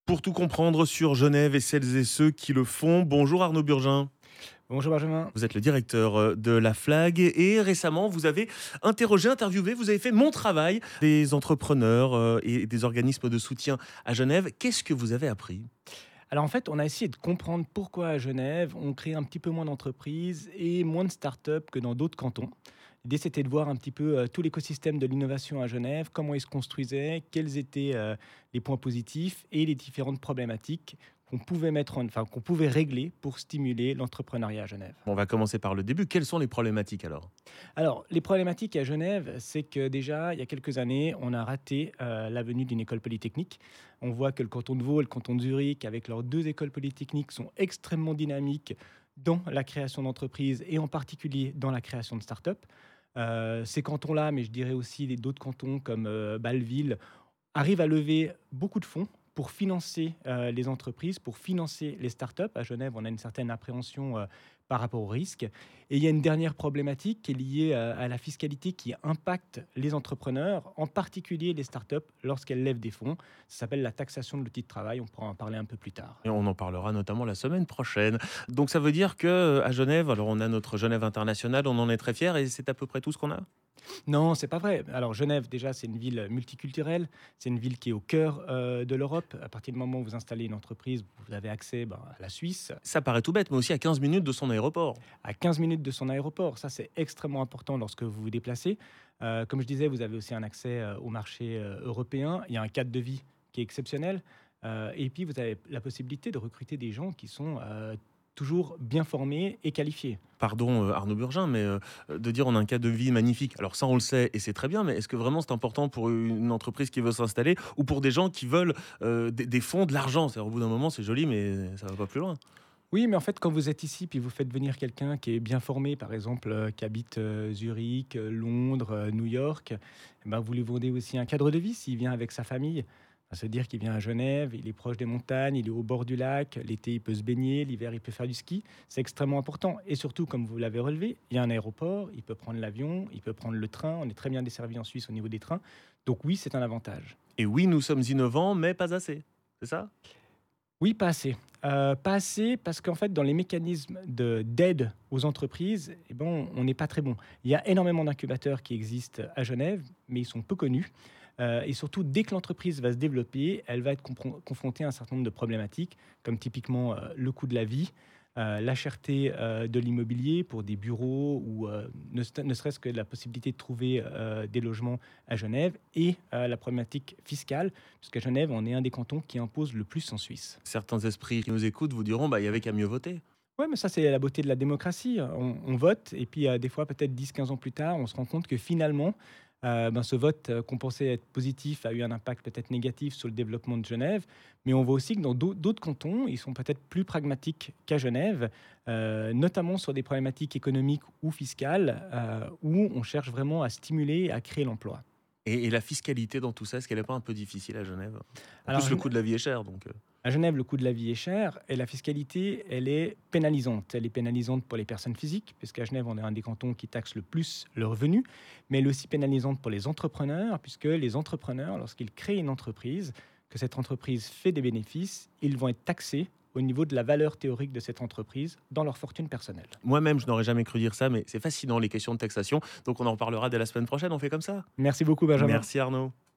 Pour tout comprendre sur Genève et celles et ceux qui le font. Bonjour Arnaud Burgin. Bonjour Benjamin. Vous êtes le directeur de la FLAG et récemment vous avez interviewé, vous avez fait mon travail des entrepreneurs et des organismes de soutien à Genève. Qu'est-ce que vous avez appris? Alors en fait, on a essayé de comprendre pourquoi à Genève, on crée un petit peu moins d'entreprises et moins de start-up que dans d'autres cantons. L'idée, c'était de voir un petit peu tout l'écosystème de l'innovation à Genève, comment il se construisait, quels étaient les points positifs et les différentes problématiques qu'on pouvait régler pour stimuler l'entrepreneuriat à Genève. On va commencer par le début. Quelles sont les problématiques alors? Alors, les problématiques à Genève, c'est que déjà, il y a quelques années, on a raté la venue d'une école polytechnique. On voit que le canton de Vaud et le canton de Zurich, avec leurs deux écoles polytechniques, sont extrêmement dynamiques dans la création d'entreprises et en particulier dans la création de start-up. Ces cantons-là, mais je dirais aussi d'autres cantons comme Bâle-Ville, arrivent à lever beaucoup de fonds pour financer les entreprises, pour financer les startups. À Genève, on a une certaine appréhension par rapport au risque. Et il y a une dernière problématique qui est liée à la fiscalité qui impacte les entrepreneurs, en particulier les startups, lorsqu'elles lèvent des fonds. Ça s'appelle la taxation de l'outil de travail. On pourra en parler un peu plus tard. Et on en parlera notamment la semaine prochaine. Donc ça veut dire que à Genève, alors on a notre Genève internationale, on en est très fiers et c'est à peu près tout ce qu'on a? Non, c'est pas vrai. Alors Genève, déjà, c'est une ville multiculturelle. C'est une ville qui est au cœur de l'Europe. À partir du moment où vous installez une entreprise, vous avez accès à la Suisse, Ça paraît tout bête, mais aussi à 15 minutes de son aéroport. à 15 minutes de son aéroport. Ça, c'est extrêmement important lorsque vous vous déplacez. Comme je disais, vous avez aussi un accès au marché européen. Il y a un cadre de vie qui est exceptionnel. Et puis, vous avez la possibilité de recruter des gens qui sont toujours bien formés et qualifiés. Pardon Arnaud Burgin, mais de dire on a un cas de vie magnifique. Alors ça on le sait et c'est très bien, mais est-ce que vraiment c'est important pour une entreprise qui veut s'installer ou pour des gens qui veulent des fonds, de l'argent? C'est-à-dire, au bout d'un moment c'est joli, mais ça va pas plus loin. Oui, mais en fait, quand vous êtes ici, puis vous faites venir quelqu'un qui est bien formé, par exemple, qui habite Zurich, Londres, New York, eh ben, vous lui vendez aussi un cadre de vie s'il vient avec sa famille. Ça veut dire qu'il vient à Genève, il est proche des montagnes, il est au bord du lac, l'été il peut se baigner, l'hiver il peut faire du ski. C'est extrêmement important. Et surtout, comme vous l'avez relevé, il y a un aéroport, il peut prendre l'avion, il peut prendre le train. On est très bien desservi en Suisse au niveau des trains. Donc oui, c'est un avantage. Et oui, nous sommes innovants, mais pas assez. C'est ça? Oui, pas assez. Pas assez parce qu'en fait, dans les mécanismes d'aide aux entreprises, eh ben, on n'est pas très bon. Il y a énormément d'incubateurs qui existent à Genève, mais ils sont peu connus. Et surtout, dès que l'entreprise va se développer, elle va être confrontée à un certain nombre de problématiques, comme typiquement le coût de la vie, la cherté de l'immobilier pour des bureaux ou ne serait-ce que la possibilité de trouver des logements à Genève et la problématique fiscale, puisqu'à Genève, on est un des cantons qui impose le plus en Suisse. Certains esprits qui nous écoutent vous diront bah il y avait qu'à mieux voter. Ouais, mais ça, c'est la beauté de la démocratie. On vote et puis des fois, peut-être 10, 15 ans plus tard, on se rend compte que finalement, ce vote qu'on pensait être positif a eu un impact peut-être négatif sur le développement de Genève. Mais on voit aussi que dans d'autres cantons, ils sont peut-être plus pragmatiques qu'à Genève, notamment sur des problématiques économiques ou fiscales, où on cherche vraiment à stimuler et à créer l'emploi. Et la fiscalité dans tout ça, est-ce qu'elle n'est pas un peu difficile à Genève? En Alors, plus, le coût de la vie est cher, donc. à Genève, le coût de la vie est cher et la fiscalité, elle est pénalisante. Elle est pénalisante pour les personnes physiques, puisqu'à Genève, on est un des cantons qui taxe le plus le revenu, mais elle est aussi pénalisante pour les entrepreneurs, puisque les entrepreneurs, lorsqu'ils créent une entreprise, que cette entreprise fait des bénéfices, ils vont être taxés au niveau de la valeur théorique de cette entreprise dans leur fortune personnelle. Moi-même, je n'aurais jamais cru dire ça, mais c'est fascinant les questions de taxation. Donc on en reparlera dès la semaine prochaine. On fait comme ça. Merci beaucoup, Benjamin. Merci Arnaud.